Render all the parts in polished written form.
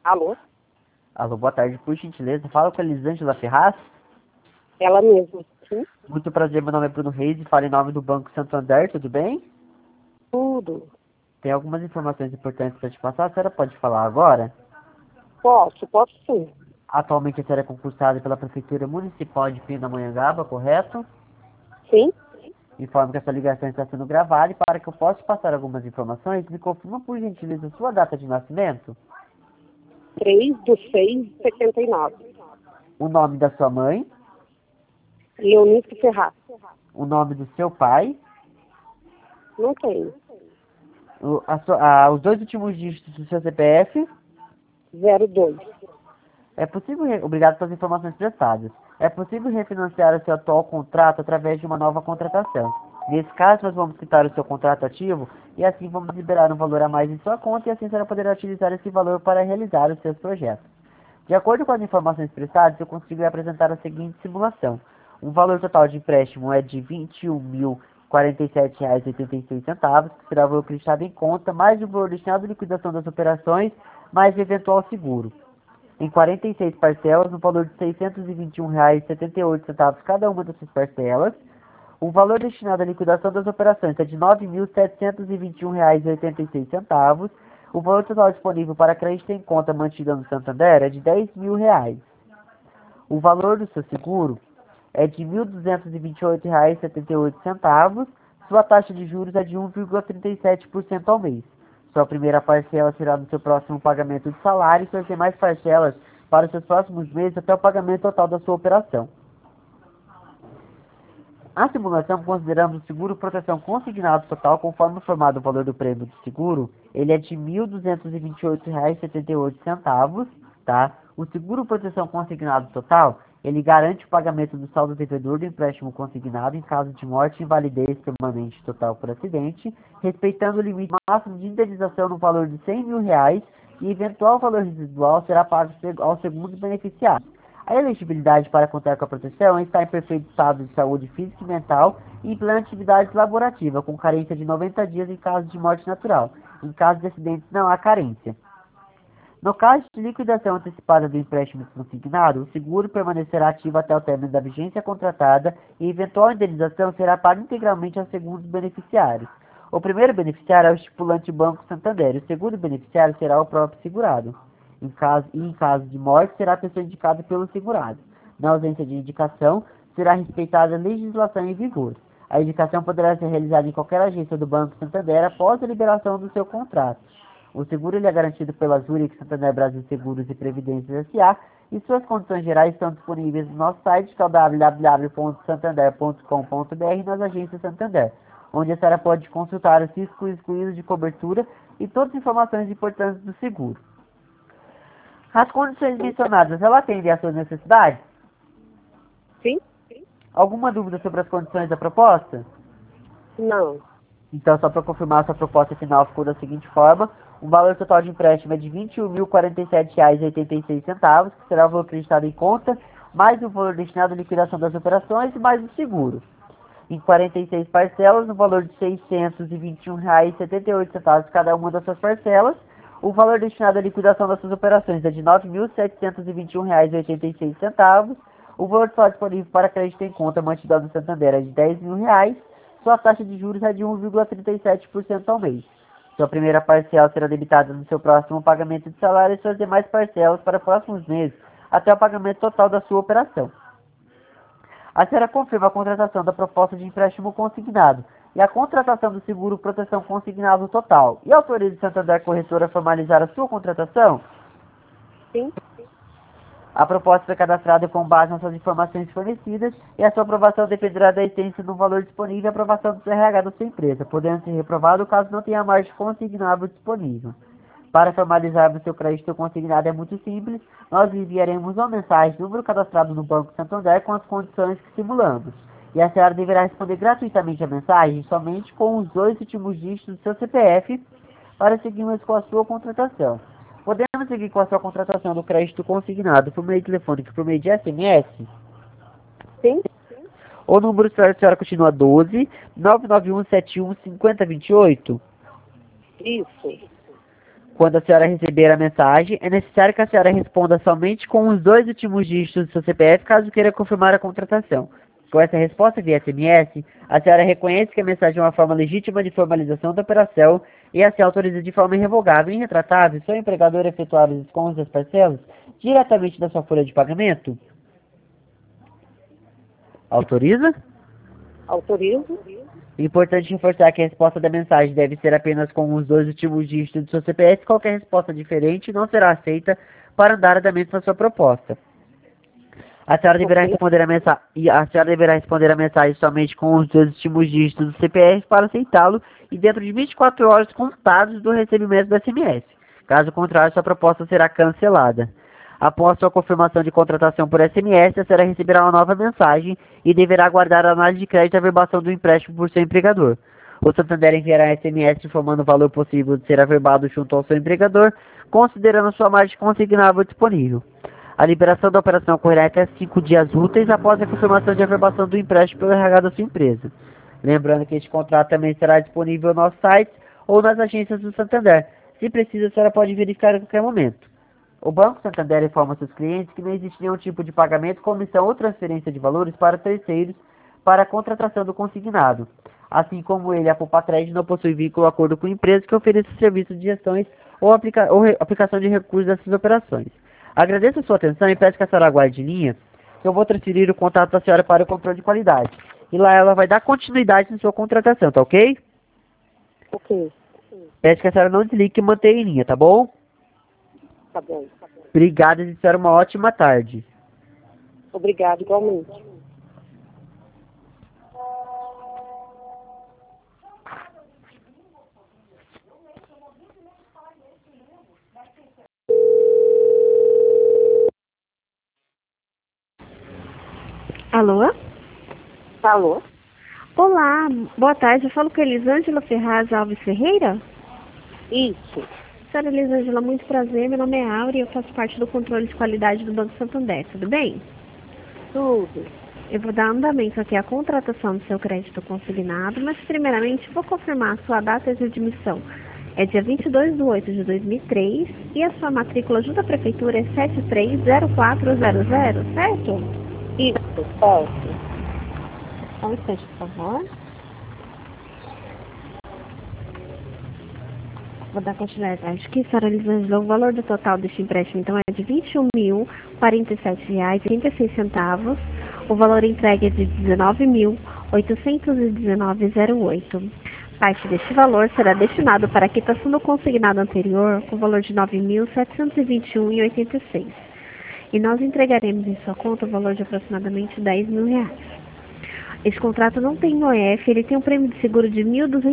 Alô? Alô, boa tarde, por gentileza. Fala com a Elisângela Ferraz. Ela mesma. Sim? Muito prazer, meu nome é Bruno Reis e falo em nome do Banco Santander, tudo bem? Tudo. Tem algumas informações importantes para te passar, a senhora pode falar agora? Posso sim. Atualmente a senhora é concursada pela Prefeitura Municipal de Pindamonhangaba, correto? Sim? Informo que essa ligação está sendo gravada e para que eu possa te passar algumas informações, me confirma por gentileza sua data de nascimento, 3/6/79. o nome da sua mãe, Leonice Ferraz. o nome do seu pai, Não tenho. os dois últimos dígitos do seu CPF. 02. É possível, obrigado pelas informações prestadas. É possível refinanciar o seu atual contrato através de uma nova contratação. Nesse caso, nós vamos quitar o seu contrato ativo e assim vamos liberar um valor a mais em sua conta e assim você poderá utilizar esse valor para realizar os seus projetos. De acordo com as informações prestadas, eu consigo apresentar a seguinte simulação. O valor total de empréstimo é de R$ 21.047,86, que será o valor acreditado em conta, mais o valor destinado à liquidação das operações, mais o eventual seguro. Em 46 parcelas, no valor de R$ 621,78 cada uma dessas parcelas. O valor destinado à liquidação das operações é de R$ 9.721,86. O valor total disponível para crédito em conta mantida no Santander é de R$ 10.000. O valor do seu seguro é de R$ 1.228,78. Sua taxa de juros é de 1,37% ao mês. Sua primeira parcela será no seu próximo pagamento de salário e suas demais parcelas para os seus próximos meses até o pagamento total da sua operação. A simulação, consideramos o seguro proteção consignado total, conforme formado o valor do prêmio do seguro, ele é de R$ 1.228,78, tá? O seguro proteção consignado total, ele garante o pagamento do saldo devedor do empréstimo consignado em caso de morte e invalidez permanente total por acidente, respeitando o limite máximo de indenização no valor de R$ 100.000 e eventual valor residual será pago ao segundo beneficiário. A elegibilidade para contar com a proteção está em perfeito estado de saúde física e mental e em plena atividade laborativa, com carência de 90 dias em caso de morte natural. Em caso de acidentes, não há carência. No caso de liquidação antecipada do empréstimo consignado, o seguro permanecerá ativo até o término da vigência contratada e eventual indenização será paga integralmente aos segundos beneficiários. O primeiro beneficiário é o estipulante Banco Santander, e o segundo beneficiário será o próprio segurado. Em caso de morte, será a pessoa indicada pelo segurado. Na ausência de indicação, será respeitada a legislação em vigor. A indicação poderá ser realizada em qualquer agência do Banco Santander após a liberação do seu contrato. O seguro ele é garantido pela Zurich Santander Brasil Seguros e Previdências S.A. e suas condições gerais estão disponíveis no nosso site, que é o www.santander.com.br e nas agências Santander, onde a senhora pode consultar os riscos excluídos de cobertura e todas as informações importantes do seguro. As condições mencionadas, ela atende às suas necessidades? Sim? Alguma dúvida sobre as condições da proposta? Não. Então, só para confirmar, sua proposta final ficou da seguinte forma. O valor total de empréstimo é de R$ 21.047,86, que será o valor acreditado em conta, mais o valor destinado à liquidação das operações e mais o seguro. Em 46 parcelas, no valor de R$ 621,78 cada uma das suas parcelas. O valor destinado à liquidação das suas operações é de R$ 9.721,86. O valor total disponível para crédito em conta mantido no Santander é de R$ 10.000. Sua taxa de juros é de 1,37% ao mês. Sua primeira parcela será debitada no seu próximo pagamento de salário e suas demais parcelas para próximos meses, até o pagamento total da sua operação. A senhora confirma a contratação da proposta de empréstimo consignado e a contratação do seguro proteção consignado total. E autoriza o Santander Corretora a formalizar a sua contratação? Sim? A proposta foi cadastrada com base nas suas informações fornecidas e a sua aprovação dependerá da existência do valor disponível e aprovação do RH da sua empresa, podendo ser reprovado caso não tenha margem consignável disponível. Para formalizar o seu crédito consignado é muito simples, nós enviaremos uma mensagem número cadastrado no Banco Santander com as condições que simulamos. E a senhora deverá responder gratuitamente a mensagem somente com os 2 últimos dígitos do seu CPF para seguirmos com a sua contratação. Podemos seguir com a sua contratação do crédito consignado por meio telefônico por meio de SMS? Sim? O número da senhora continua 12 99171 5028? Isso. Quando a senhora receber a mensagem, é necessário que a senhora responda somente com os 2 últimos dígitos do seu CPF, caso queira confirmar a contratação. Com essa resposta via SMS, a senhora reconhece que a mensagem é uma forma legítima de formalização da operação e assim autoriza de forma irrevogável e irretratável seu empregador a efetuar os descontos das parcelas diretamente da sua folha de pagamento? Autoriza? Autorizo? Importante reforçar que a resposta da mensagem deve ser apenas com os 2 últimos dígitos do seu CPF. Qualquer resposta diferente não será aceita para dar andamento na sua proposta. A senhora deverá responder a mensagem somente com os 2 últimos dígitos do CPF para aceitá-lo e dentro de 24 horas contados do recebimento do SMS. Caso contrário, sua proposta será cancelada. Após sua confirmação de contratação por SMS, a senhora receberá uma nova mensagem e deverá aguardar a análise de crédito e averbação do empréstimo por seu empregador. O Santander enviará SMS informando o valor possível de ser averbado junto ao seu empregador, considerando sua margem consignável disponível. A liberação da operação ocorrerá até 5 dias úteis após a confirmação de averbação do empréstimo pelo RH da sua empresa. Lembrando que este contrato também será disponível no nosso site ou nas agências do Santander. Se precisa, a senhora pode verificar a qualquer momento. O Banco Santander informa seus clientes que não existe nenhum tipo de pagamento, comissão ou transferência de valores para terceiros para a contratação do consignado. Assim como ele, a Poupa-Trade não possui vínculo ou acordo com empresas que ofereçam serviços de gestões ou aplicação de recursos dessas operações. Agradeço a sua atenção e peço que a senhora aguarde em linha, que eu vou transferir o contato da senhora para o controle de qualidade. E lá ela vai dar continuidade na sua contratação, tá ok? Ok. Peço que a senhora não desligue e mantenha em linha, tá bom? Tá bom. Obrigado e desejo uma ótima tarde. Obrigado, igualmente. Alô? Alô? Olá, boa tarde. Eu falo com a Elisângela Ferraz Alves Ferreira. Isso. Senhora Elisângela, muito prazer. Meu nome é Áurea e eu faço parte do controle de qualidade do Banco Santander. Tudo bem? Tudo. Eu vou dar andamento aqui à contratação do seu crédito consignado, mas primeiramente vou confirmar a sua data de admissão. É dia 22/8/2003 e a sua matrícula junto à prefeitura é 730400, certo? Isso, certo. Só um instante, por favor. Vou dar continuidade aqui, senhora Elisângela. O valor do total deste empréstimo, então, é de R$ 21.047,86. O valor entregue é de R$ 19.819,08. Parte deste valor será destinado para a quitação do consignado anterior, com valor de R$ 9.721,86. E nós entregaremos em sua conta o valor de aproximadamente R$ 10.000. Esse contrato não tem OF, ele tem um prêmio de seguro de R$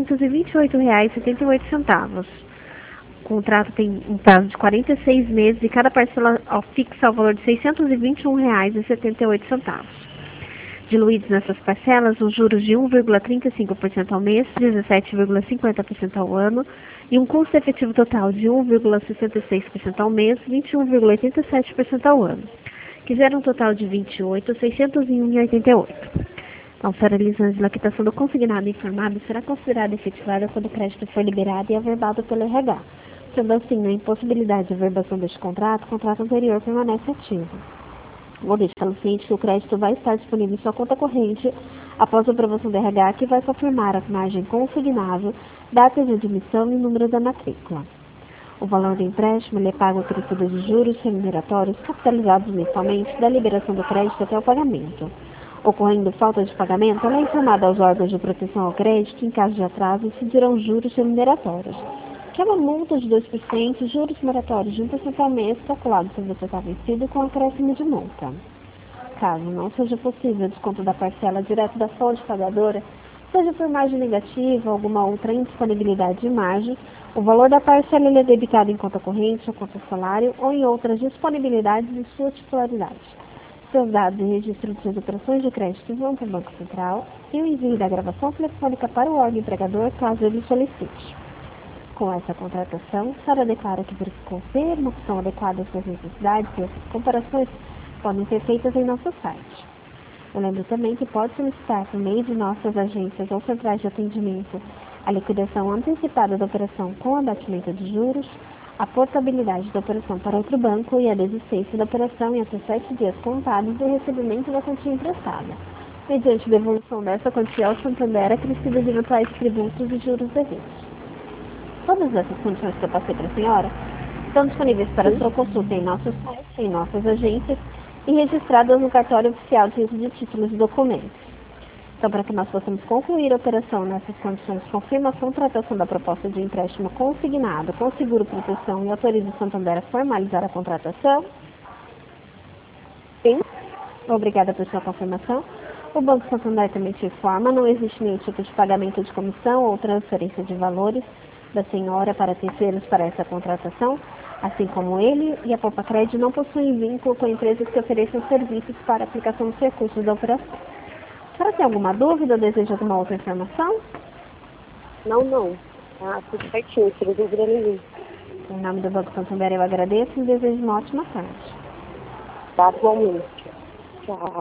1.228,78. O contrato tem um prazo de 46 meses e cada parcela fixa o valor de R$ 621,78. Diluídos nessas parcelas, os juros de 1,35% ao mês, 17,50% ao ano e um custo efetivo total de 1,66% ao mês, 21,87% ao ano, que gera um total de R$ 28.601,88. Então, senhora Elisângela, a quitação do consignado informado será considerada efetivada quando o crédito for liberado e averbado pelo RH. Sendo assim, na impossibilidade de averbação deste contrato, o contrato anterior permanece ativo. Vou deixá-lo ciente que o crédito vai estar disponível em sua conta corrente após a aprovação do RH, que vai confirmar a margem consignável, data de admissão e número da matrícula. O valor do empréstimo é pago ao tributo de juros remuneratórios capitalizados mensalmente da liberação do crédito até o pagamento. Ocorrendo falta de pagamento, ela é informada aos órgãos de proteção ao crédito. Em caso de atraso, incidirão juros remuneratórios, que é uma multa de 2%, juros moratórios de 1% ao mês, calculado sobre o total vencido com acréscimo de multa. Caso não seja possível o desconto da parcela direto da fonte pagadora, seja por margem negativa ou alguma outra indisponibilidade de margem, o valor da parcela é debitado em conta corrente ou conta salário ou em outras disponibilidades de sua titularidade. Seus dados e registro de suas operações de crédito vão para o Banco Central e o envio da gravação telefônica para o órgão empregador, caso ele solicite. Com essa contratação, a senhora declara que verificou ser uma opção adequada às suas necessidades e essas comparações podem ser feitas em nosso site. Eu lembro também que pode solicitar, por meio de nossas agências ou centrais de atendimento, a liquidação antecipada da operação com abatimento de juros, a portabilidade da operação para outro banco e a desistência da operação em até 7 dias contados do recebimento da quantia emprestada, mediante devolução dessa quantia ao Santander acrescida de eventuais tributos e juros devidos. Todas essas condições que eu passei para a senhora estão disponíveis para sua consulta em nosso site, em nossas agências e registradas no cartório oficial de uso de títulos e documentos. Então, para que nós possamos concluir a operação nessas condições, confirma a contratação da proposta de empréstimo consignado com seguro proteção e autoriza o Santander a formalizar a contratação? Sim. Obrigada por sua confirmação. O Banco Santander também te informa, não existe nenhum tipo de pagamento de comissão ou transferência de valores da senhora para terceiros para essa contratação, assim como ele e a Poupa Crédito não possuem vínculo com empresas que ofereçam serviços para aplicação dos recursos da operação. A senhora tem alguma dúvida ou deseja alguma outra informação? Não. Ah, tudo certinho, sem dúvida nenhuma. Em nome do Banco Santander eu agradeço e desejo uma ótima tarde. Tá, igualmente. Tchau.